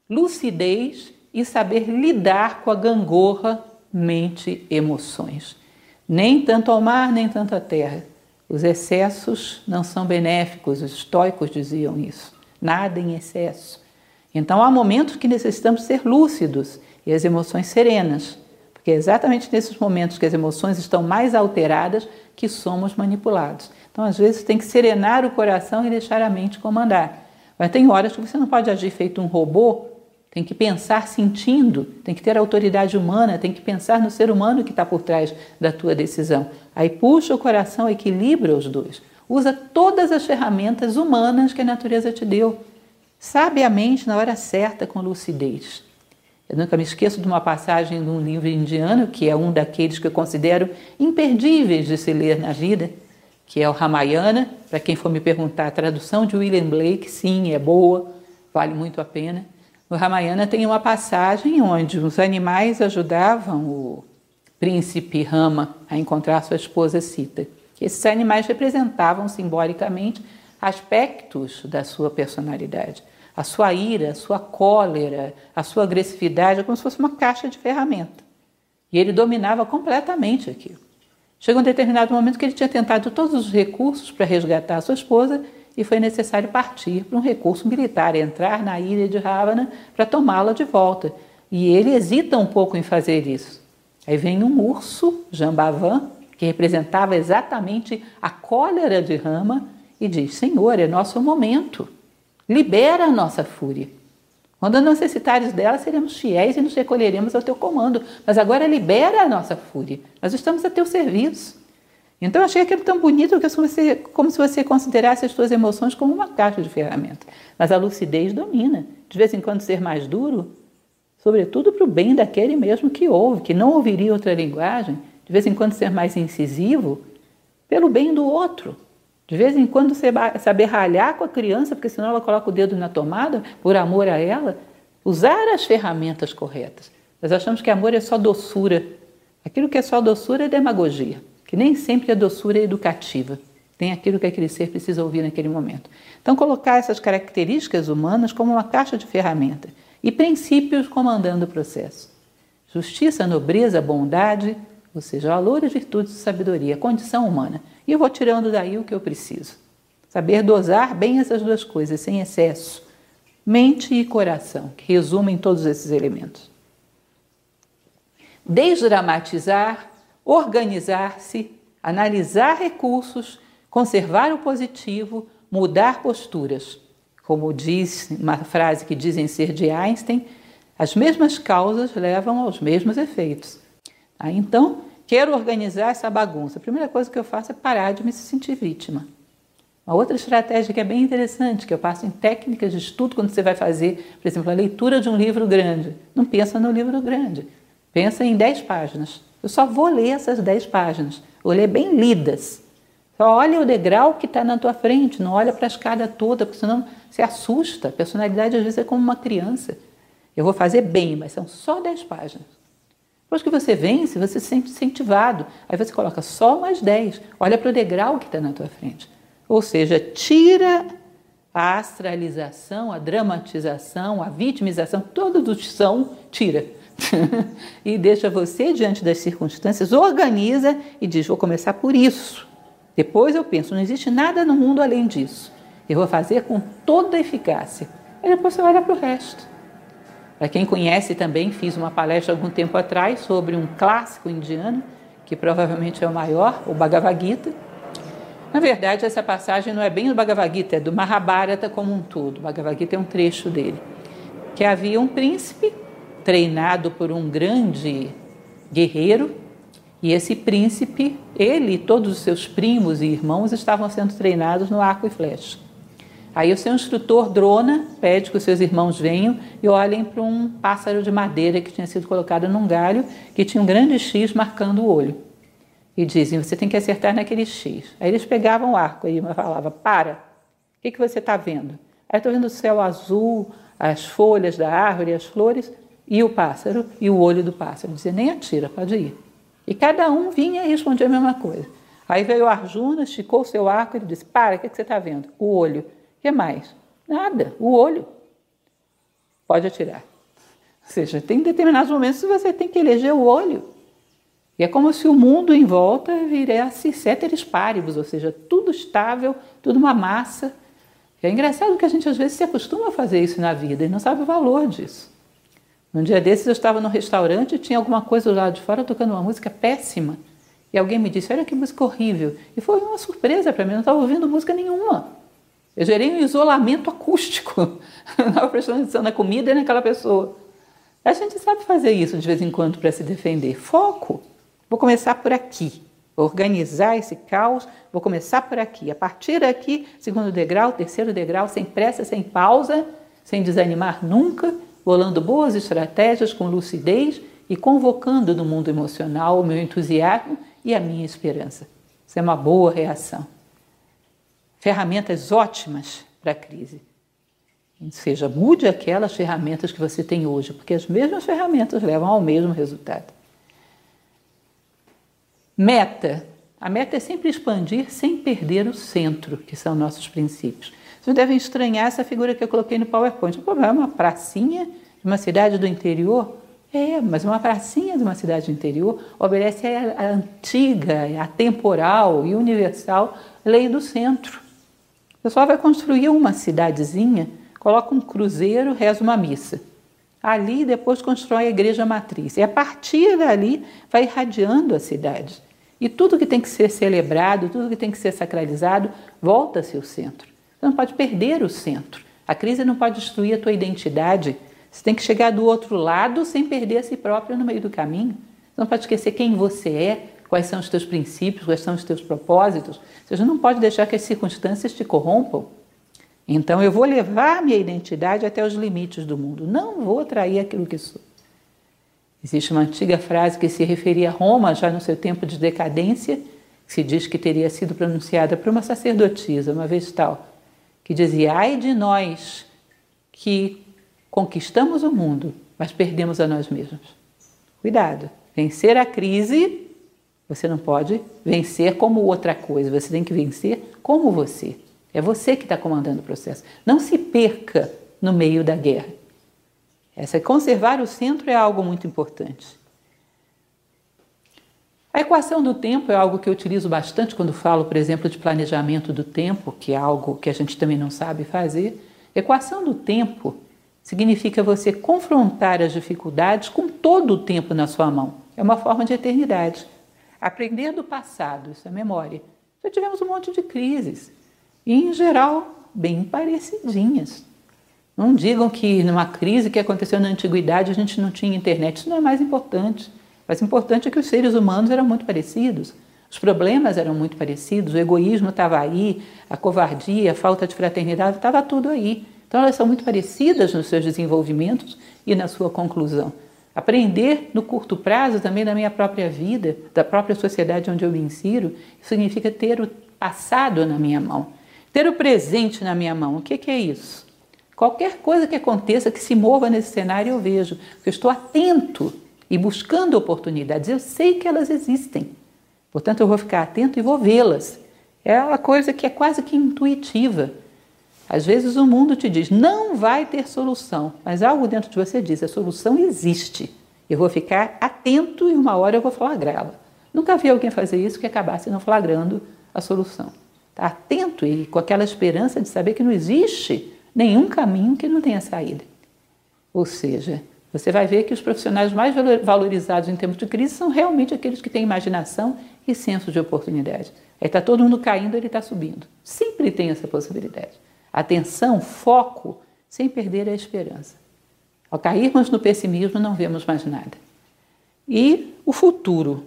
lucidez e saber lidar com a gangorra, mente, emoções. Nem tanto ao mar, nem tanto à terra. Os excessos não são benéficos, os estoicos diziam isso. Nada em excesso. Então há momentos que necessitamos ser lúcidos e as emoções serenas, porque é exatamente nesses momentos que as emoções estão mais alteradas que somos manipulados. Então às vezes tem que serenar o coração e deixar a mente comandar. Mas tem horas que você não pode agir feito um robô, tem que pensar sentindo, tem que ter autoridade humana, tem que pensar no ser humano que está por trás da tua decisão. Aí puxa o coração, equilibra os dois. Usa todas as ferramentas humanas que a natureza te deu. Sabiamente, na hora certa, com lucidez. Eu nunca me esqueço de uma passagem de um livro indiano, que é um daqueles que eu considero imperdíveis de se ler na vida, que é o Ramayana. Para quem for me perguntar, a tradução de William Blake, sim, é boa, vale muito a pena. No Ramayana tem uma passagem onde os animais ajudavam o príncipe Rama a encontrar sua esposa Sita. Esses animais representavam simbolicamente aspectos da sua personalidade. A sua ira, a sua cólera, a sua agressividade, é como se fosse uma caixa de ferramenta. E ele dominava completamente aquilo. Chegou um determinado momento que ele tinha tentado todos os recursos para resgatar a sua esposa e foi necessário partir para um recurso militar, entrar na ilha de Ravana para tomá-la de volta. E ele hesita um pouco em fazer isso. Aí vem um urso, Jambavan, que representava exatamente a cólera de Rama, e diz: Senhor, é nosso momento, libera a nossa fúria. Quando necessitares dela, seremos fiéis e nos recolheremos ao teu comando, mas agora libera a nossa fúria, nós estamos a teu serviço. Então eu achei aquilo tão bonito que é como se, como se você considerasse as suas emoções como uma caixa de ferramentas. Mas a lucidez domina. De vez em quando ser mais duro, sobretudo para o bem daquele mesmo que ouve, que não ouviria outra linguagem. De vez em quando ser mais incisivo, pelo bem do outro. De vez em quando saber ralhar com a criança, porque senão ela coloca o dedo na tomada, por amor a ela. Usar as ferramentas corretas. Nós achamos que amor é só doçura. Aquilo que é só doçura é demagogia. Que nem sempre a doçura é educativa. Tem aquilo que aquele ser precisa ouvir naquele momento. Então, colocar essas características humanas como uma caixa de ferramentas e princípios comandando o processo. Justiça, nobreza, bondade, ou seja, valores, virtudes e sabedoria, condição humana. E eu vou tirando daí o que eu preciso. Saber dosar bem essas duas coisas, sem excesso. Mente e coração, que resumem todos esses elementos. Desdramatizar, organizar-se, analisar recursos, conservar o positivo, mudar posturas. Como diz uma frase que dizem ser de Einstein, as mesmas causas levam aos mesmos efeitos. Ah, então, quero organizar essa bagunça. A primeira coisa que eu faço é parar de me sentir vítima. Uma outra estratégia que é bem interessante, que eu passo em técnicas de estudo quando você vai fazer, por exemplo, a leitura de um livro grande. Não pensa no livro grande, pensa em dez páginas. Eu só vou ler essas dez páginas, vou ler bem lidas. Só olha o degrau que está na tua frente, não olha para a escada toda, porque senão você assusta. A personalidade às vezes é como uma criança. Eu vou fazer bem, mas são só dez páginas. Depois que você vence, você se sente incentivado. Aí você coloca só mais dez. Olha para o degrau que está na tua frente. Ou seja, tira a astralização, a dramatização, a vitimização, todos os são, tira. E deixa você diante das circunstâncias, organiza e diz, vou começar por isso. Depois eu penso, não existe nada no mundo além disso. Eu vou fazer com toda a eficácia. E depois você olha para o resto. Para quem conhece também, fiz uma palestra algum tempo atrás sobre um clássico indiano, que provavelmente é o maior, o Bhagavad Gita. Na verdade, essa passagem não é bem do Bhagavad Gita, é do Mahabharata como um todo. O Bhagavad Gita é um trecho dele. Que havia um príncipe treinado por um grande guerreiro, e esse príncipe, ele e todos os seus primos e irmãos estavam sendo treinados no arco e flecha. Aí o seu instrutor Drona pede que os seus irmãos venham e olhem para um pássaro de madeira que tinha sido colocado num galho, que tinha um grande X marcando o olho. E dizem, você tem que acertar naquele X. Aí eles pegavam o arco e falavam, para, o que, que você está vendo? Aí estou vendo o céu azul, as folhas da árvore, as flores, e o pássaro, e o olho do pássaro. Dizia, nem atira, pode ir. E cada um vinha e respondia a mesma coisa. Aí veio o Arjuna, esticou o seu arco e ele disse, para, o que, que você está vendo? O olho. O que mais? Nada, o olho. Pode atirar. Ou seja, tem determinados momentos que você tem que eleger o olho. E é como se o mundo em volta virasse ceteris paribus, ou seja, tudo estável, tudo uma massa. É engraçado que a gente às vezes se acostuma a fazer isso na vida e não sabe o valor disso. Um dia desses eu estava no restaurante e tinha alguma coisa do lado de fora tocando uma música péssima. E alguém me disse, olha que música horrível. E foi uma surpresa para mim, eu não estava ouvindo música nenhuma. Eu gerei um isolamento acústico. Eu não estava prestando atenção na comida e naquela pessoa. A gente sabe fazer isso de vez em quando para se defender. Foco. Vou começar por aqui. Vou organizar esse caos. Vou começar por aqui. A partir daqui, segundo degrau, terceiro degrau, sem pressa, sem pausa, sem desanimar nunca, bolando boas estratégias com lucidez e convocando no mundo emocional o meu entusiasmo e a minha esperança. Isso é uma boa reação. Ferramentas ótimas para a crise. Ou seja, mude aquelas ferramentas que você tem hoje, porque as mesmas ferramentas levam ao mesmo resultado. Meta. A meta é sempre expandir sem perder o centro, que são nossos princípios. Vocês devem estranhar essa figura que eu coloquei no PowerPoint. O problema é uma pracinha de uma cidade do interior? É, mas uma pracinha de uma cidade do interior obedece à antiga, atemporal e universal lei do centro. O pessoal vai construir uma cidadezinha, coloca um cruzeiro, reza uma missa. Ali depois constrói a igreja matriz. E a partir dali vai irradiando a cidade. E tudo que tem que ser celebrado, tudo que tem que ser sacralizado, volta-se ao centro. Você não pode perder o centro. A crise não pode destruir a tua identidade. Você tem que chegar do outro lado sem perder a si próprio no meio do caminho. Você não pode esquecer quem você é, quais são os teus princípios, quais são os teus propósitos. Você não pode deixar que as circunstâncias te corrompam. Então eu vou levar minha identidade até os limites do mundo. Não vou trair aquilo que sou. Existe uma antiga frase que se referia a Roma, já no seu tempo de decadência, que se diz que teria sido pronunciada por uma sacerdotisa, uma vez tal, que dizia, ai de nós que conquistamos o mundo, mas perdemos a nós mesmos. Cuidado, vencer a crise, você não pode vencer como outra coisa, você tem que vencer como você. É você que está comandando o processo. Não se perca no meio da guerra. Essa, conservar o centro é algo muito importante. A equação do tempo é algo que eu utilizo bastante quando falo, por exemplo, de planejamento do tempo, que é algo que a gente também não sabe fazer. Equação do tempo significa você confrontar as dificuldades com todo o tempo na sua mão. É uma forma de eternidade. Aprender do passado, isso é memória. Já tivemos um monte de crises. E, em geral, bem parecidinhas. Não digam que numa crise que aconteceu na antiguidade a gente não tinha internet. Isso não é mais importante. O mais importante é que os seres humanos eram muito parecidos. Os problemas eram muito parecidos. O egoísmo estava aí, a covardia, a falta de fraternidade, estava tudo aí. Então elas são muito parecidas nos seus desenvolvimentos e na sua conclusão. Aprender no curto prazo também da minha própria vida, da própria sociedade onde eu me insiro, significa ter o passado na minha mão. Ter o presente na minha mão. O que, que é isso? Qualquer coisa que aconteça, que se mova nesse cenário, eu vejo. Porque eu estou atento e buscando oportunidades. Eu sei que elas existem. Portanto, eu vou ficar atento e vou vê-las. É uma coisa que é quase que intuitiva. Às vezes o mundo te diz, não vai ter solução. Mas algo dentro de você diz, a solução existe. Eu vou ficar atento e uma hora eu vou flagrá-la. Nunca vi alguém fazer isso que acabasse não flagrando a solução. Está atento e com aquela esperança de saber que não existe nenhum caminho que não tenha saída. Ou seja, você vai ver que os profissionais mais valorizados em tempos de crise são realmente aqueles que têm imaginação e senso de oportunidade. Aí está todo mundo caindo, ele está subindo. Sempre tem essa possibilidade. Atenção, foco, sem perder a esperança. Ao cairmos no pessimismo, não vemos mais nada. E o futuro.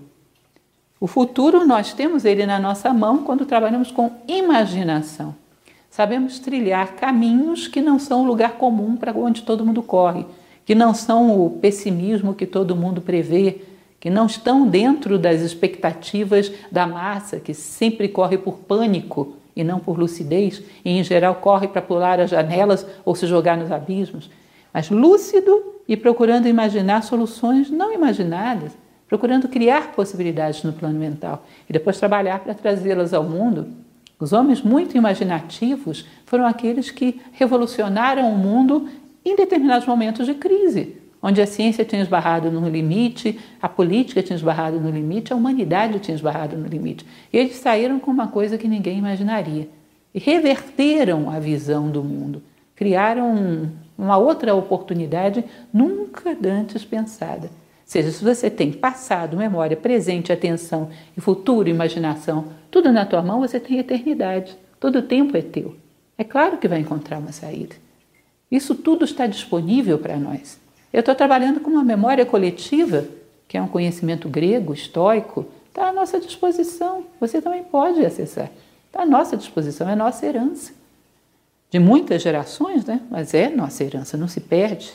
O futuro nós temos ele na nossa mão quando trabalhamos com imaginação. Sabemos trilhar caminhos que não são o lugar comum para onde todo mundo corre, que não são o pessimismo que todo mundo prevê, que não estão dentro das expectativas da massa, que sempre corre por pânico e não por lucidez, e em geral corre para pular as janelas ou se jogar nos abismos, mas lúcido e procurando imaginar soluções não imaginadas, procurando criar possibilidades no plano mental e depois trabalhar para trazê-las ao mundo. Os homens muito imaginativos foram aqueles que revolucionaram o mundo em determinados momentos de crise, onde a ciência tinha esbarrado no limite, a política tinha esbarrado no limite, a humanidade tinha esbarrado no limite. E eles saíram com uma coisa que ninguém imaginaria. E reverteram a visão do mundo. Criaram uma outra oportunidade nunca antes pensada. Ou seja, se você tem passado, memória, presente, atenção e futuro, imaginação, tudo na tua mão, você tem eternidade. Todo o tempo é teu. É claro que vai encontrar uma saída. Isso tudo está disponível para nós. Eu estou trabalhando com uma memória coletiva, que é um conhecimento grego, estoico, está à nossa disposição. Você também pode acessar. Está à nossa disposição, é nossa herança. De muitas gerações, né? Mas é nossa herança, não se perde.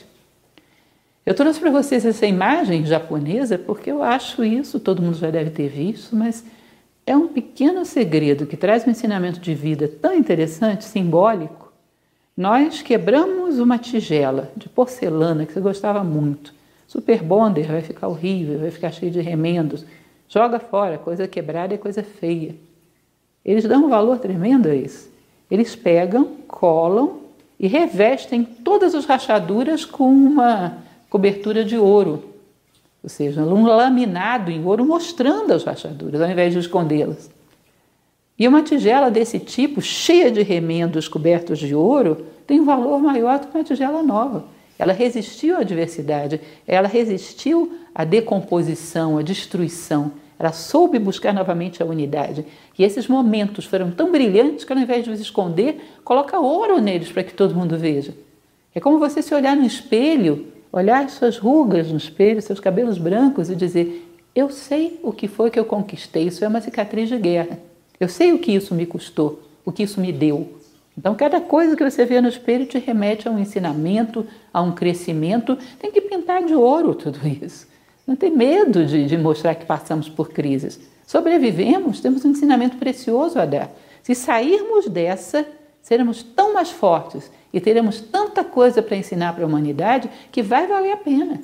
Eu trouxe para vocês essa imagem japonesa porque eu acho isso, todo mundo já deve ter visto, mas é um pequeno segredo que traz um ensinamento de vida tão interessante, simbólico. Nós quebramos uma tigela de porcelana que você gostava muito. Super bonder, vai ficar horrível, vai ficar cheio de remendos. Joga fora, coisa quebrada é coisa feia. Eles dão um valor tremendo a isso. Eles pegam, colam e revestem todas as rachaduras com uma cobertura de ouro. Ou seja, um laminado em ouro mostrando as rachaduras, ao invés de escondê-las. E uma tigela desse tipo, cheia de remendos cobertos de ouro, tem um valor maior do que uma tigela nova. Ela resistiu à adversidade, ela resistiu à decomposição, à destruição. Ela soube buscar novamente a unidade. E esses momentos foram tão brilhantes que, ao invés de os esconder, coloca ouro neles para que todo mundo veja. É como você se olhar no espelho, olhar as suas rugas no espelho, seus cabelos brancos e dizer: eu sei o que foi que eu conquistei, isso é uma cicatriz de guerra. Eu sei o que isso me custou, o que isso me deu. Então, cada coisa que você vê no espelho te remete a um ensinamento, a um crescimento. Tem que pintar de ouro tudo isso. Não tem medo de, de mostrar que passamos por crises. Sobrevivemos, temos um ensinamento precioso a dar. Se sairmos dessa, seremos tão mais fortes e teremos tanta coisa para ensinar para a humanidade que vai valer a pena.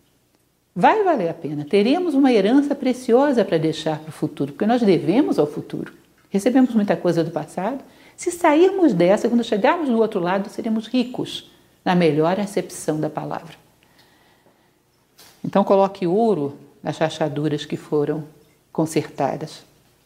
Vai valer a pena. Teremos uma herança preciosa para deixar para o futuro, porque nós devemos ao futuro. Recebemos muita coisa do passado. Se sairmos dessa, quando chegarmos do outro lado, seremos ricos, na melhor acepção da palavra. Então, coloque ouro nas rachaduras que foram consertadas.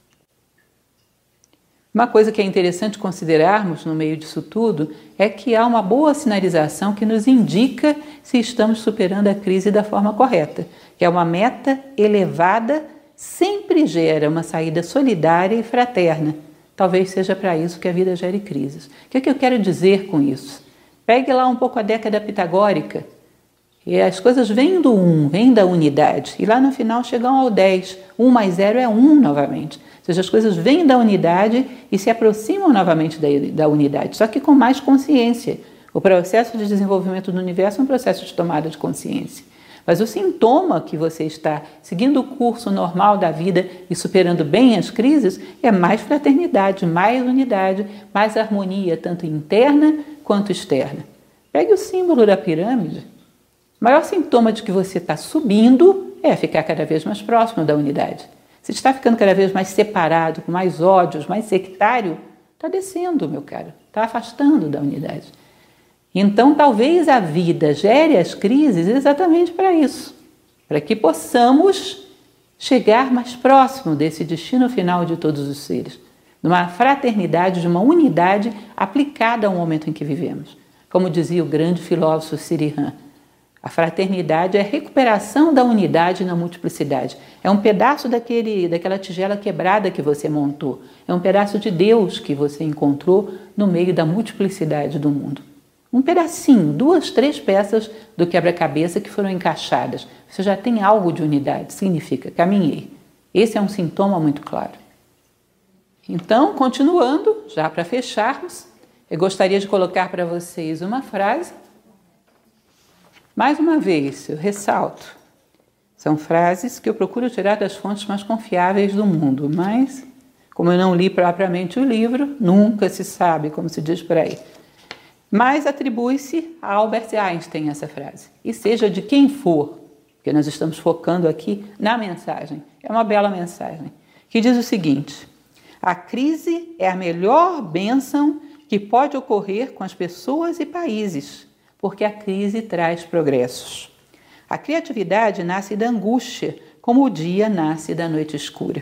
Uma coisa que é interessante considerarmos no meio disso tudo é que há uma boa sinalização que nos indica se estamos superando a crise da forma correta, que é uma meta elevada sempre gera uma saída solidária e fraterna. Talvez seja para isso que a vida gere crises. O que é que eu quero dizer com isso? Pegue lá um pouco a década pitagórica. E as coisas vêm do um, vêm da unidade. E lá no final chegam ao dez. um mais zero é um novamente. Ou seja, as coisas vêm da unidade e se aproximam novamente da, da unidade, só que com mais consciência. O processo de desenvolvimento do universo é um processo de tomada de consciência. Mas o sintoma que você está seguindo o curso normal da vida e superando bem as crises é mais fraternidade, mais unidade, mais harmonia, tanto interna quanto externa. Pegue o símbolo da pirâmide. O maior sintoma de que você está subindo é ficar cada vez mais próximo da unidade. Se está ficando cada vez mais separado, com mais ódios, mais sectário, está descendo, meu caro, está afastando da unidade. Então, talvez a vida gere as crises exatamente para isso, para que possamos chegar mais próximo desse destino final de todos os seres, numa fraternidade, de uma unidade aplicada ao momento em que vivemos. Como dizia o grande filósofo Sirihan, a fraternidade é a recuperação da unidade na multiplicidade. É um pedaço daquele, daquela tigela quebrada que você montou. É um pedaço de Deus que você encontrou no meio da multiplicidade do mundo. Um pedacinho, duas, três peças do quebra-cabeça que foram encaixadas. Você já tem algo de unidade, significa caminhei. Esse é um sintoma muito claro. Então, continuando, já para fecharmos, eu gostaria de colocar para vocês uma frase. Mais uma vez, eu ressalto. São frases que eu procuro tirar das fontes mais confiáveis do mundo, mas, como eu não li propriamente o livro, nunca se sabe, como se diz por aí. Mas atribui-se a Albert Einstein essa frase. E seja de quem for, porque nós estamos focando aqui na mensagem. É uma bela mensagem, que diz o seguinte: a crise é a melhor bênção que pode ocorrer com as pessoas e países, porque a crise traz progressos. A criatividade nasce da angústia, como o dia nasce da noite escura.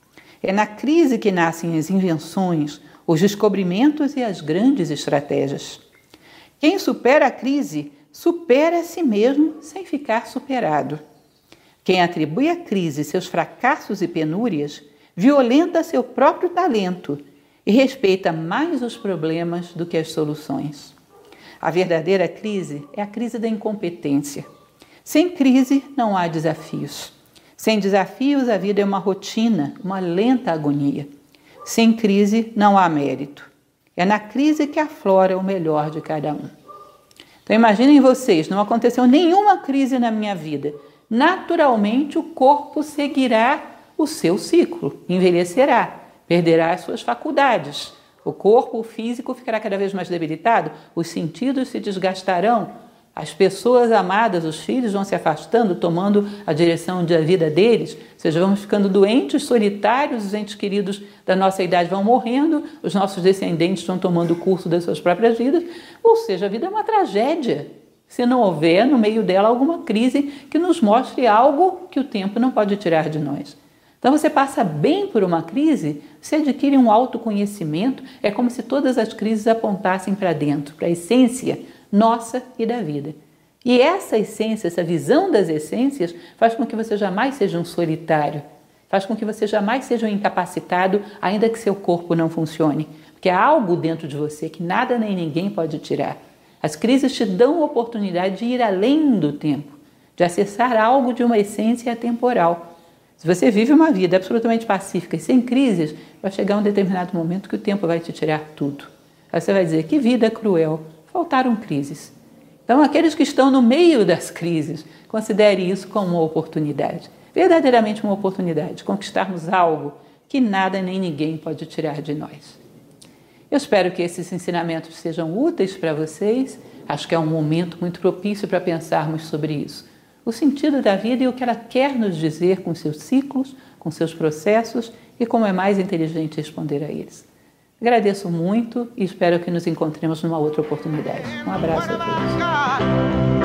É na crise que nascem as invenções, os descobrimentos e as grandes estratégias. Quem supera a crise, supera a si mesmo sem ficar superado. Quem atribui à crise seus fracassos e penúrias, violenta seu próprio talento e respeita mais os problemas do que as soluções. A verdadeira crise é a crise da incompetência. Sem crise, não há desafios. Sem desafios, a vida é uma rotina, uma lenta agonia. Sem crise, não há mérito. É na crise que aflora o melhor de cada um. Então, imaginem vocês, não aconteceu nenhuma crise na minha vida. Naturalmente, o corpo seguirá o seu ciclo, envelhecerá, perderá as suas faculdades. O corpo o físico ficará cada vez mais debilitado, os sentidos se desgastarão, as pessoas amadas, os filhos vão se afastando, tomando a direção da vida deles, ou seja, vamos ficando doentes, solitários, os entes queridos da nossa idade vão morrendo, os nossos descendentes vão tomando o curso das suas próprias vidas, ou seja, a vida é uma tragédia, se não houver no meio dela alguma crise que nos mostre algo que o tempo não pode tirar de nós. Então você passa bem por uma crise, você adquire um autoconhecimento, é como se todas as crises apontassem para dentro, para a essência nossa e da vida. E essa essência, essa visão das essências, faz com que você jamais seja um solitário, faz com que você jamais seja um incapacitado, ainda que seu corpo não funcione, porque há algo dentro de você que nada nem ninguém pode tirar. As crises te dão a oportunidade de ir além do tempo, de acessar algo de uma essência atemporal. Se você vive uma vida absolutamente pacífica e sem crises, vai chegar um determinado momento que o tempo vai te tirar tudo. Aí você vai dizer, que vida cruel, faltaram crises. Então, aqueles que estão no meio das crises, considere isso como uma oportunidade, verdadeiramente uma oportunidade de conquistarmos algo que nada nem ninguém pode tirar de nós. Eu espero que esses ensinamentos sejam úteis para vocês. Acho que é um momento muito propício para pensarmos sobre isso. O sentido da vida e o que ela quer nos dizer com seus ciclos, com seus processos e como é mais inteligente responder a eles. Agradeço muito e espero que nos encontremos numa outra oportunidade. Um abraço a todos.